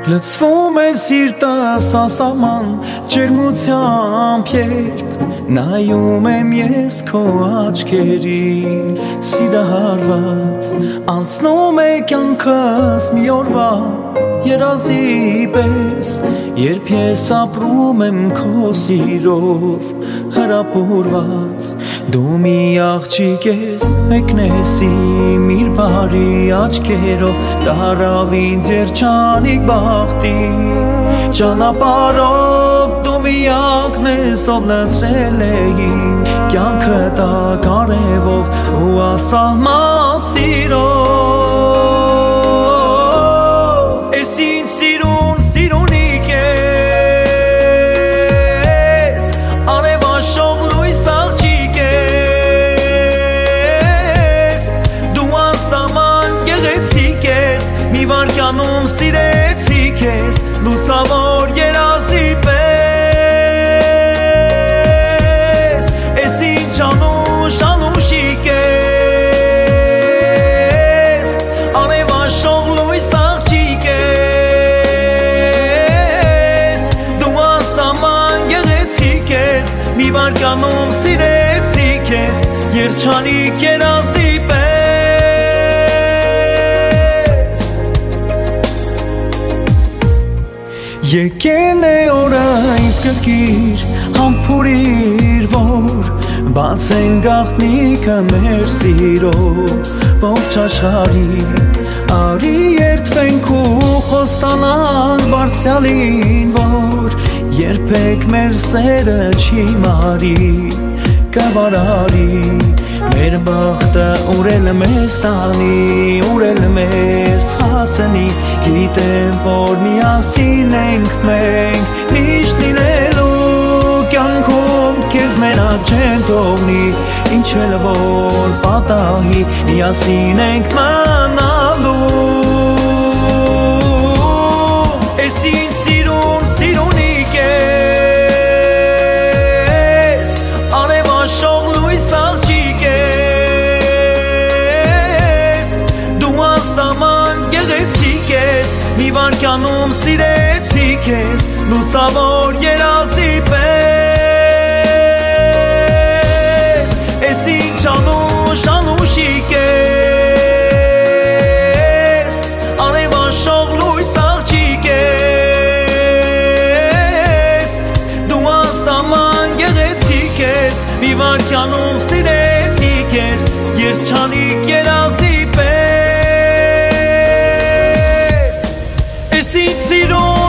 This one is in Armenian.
Լցվում է սիրտս ասաման ջերմությամբ երբ նայում եմ ես քո աչքերին սիրահարված անցնում է կյանքս մի օրվա երազի պես երբ ես ապրում եմ քո սիրով հրապուրված դու մի աղջիկ ես մեկն ես իմ իր բարի աչքերով տարավ ինձ երջանիկ բախտի ճանապարհով դու միակն ես ով լցրել է իմ կյանքը տակարևով ու ասահման սիրով ես ինձ սիրունիկ ես արևաշող լույս աղջիկ ես դու անսահման գեղեցիկ ես մի վայրկյանում սիրեցի քեզ լուսավոր երազի պես ես ինչ անուշիկ ես արևաշող լույս աղջիկ ես դու անսահման գեղեցիկ ես մի վայրկյանում սիրեցի քեզ երջանիկ երազի պես Եկել է օրը ինձ կրկիր համբուրիր որ բացեն գաղտնիքը մեր սիրով ողջ աշխարհի արի երդվենք ու խոստանանք բարձրալին որ երբեք մեր սերը չի մարի կավարարի մեր բախտը ուրել մեզ տանի ուրել մեզ հասնի գիտեմ որ միասին ենք մենք միշտ լինելու կյանքում քեզ մենակ չեն թողնի ինչ էլ որ պատահի միասին ենք մնալու ես ինձ սիրունիկ ես արևաշող լույս աղջիկ ես դու անսահման գեղեցիկ ես մի վայրկյանում սիրեցի քեզ լուսավոր երազի պես ես ինչ անուշիկ ես արևաշող լույս աղջիկ ես դու անսահման գեղեցիկ ես մի վայրկյանում սիրեցի քեզ երջանիկ երազի պես ես ինձ սիրում